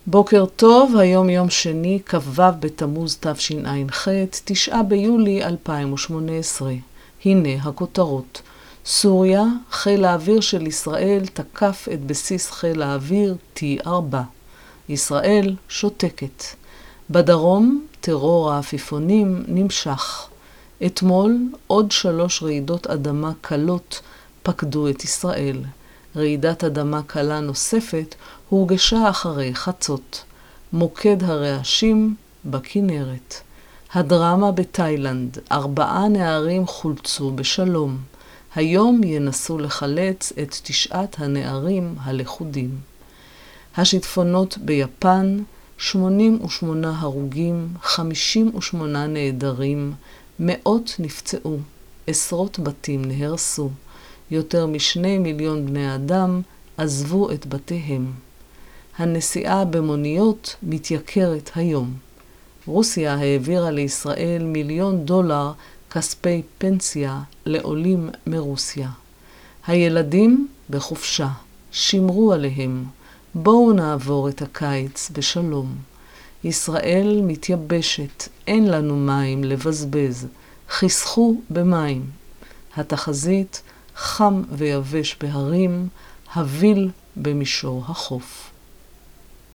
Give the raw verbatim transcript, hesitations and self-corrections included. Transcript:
בוקר טוב, היום יום שני, כ"ו בתמוז תשע"ח, תשעה ביולי אלפיים ושמונה עשרה. הנה הכותרות. סוריה, חיל האוויר של ישראל תקף את בסיס חיל האוויר טי ארבע. ישראל שותקת. בדרום, טרור העפיפונים נמשך. אתמול עוד שלוש רעידות אדמה קלות פקדו את ישראל. רעידת אדמה קלה נוספת הורגשה אחרי חצות. מוקד הרעשים בכנרת. הדרמה בתאילנד, ארבעה נערים חולצו בשלום. היום ינסו לחלץ את תשעת הנערים הלכודים. השיטפונות ביפן, שמונים ושמונה הרוגים, חמישים ושמונה נעדרים, מאות נפצעו, עשרות בתים נהרסו. יותר משני מיליון בני אדם עזבו את בתיהם. הנסיעה במוניות מתייקרת היום. רוסיה העבירה לישראל מיליון דולר כספי פנסיה לעולים מרוסיה. הילדים בחופשה, שמרו עליהם. בואו נעבור את הקיץ בשלום. ישראל מתייבשת, אין לנו מים לבזבז. חסכו במים. התחזית חם ויבש בהרים, הביל במישור החוף.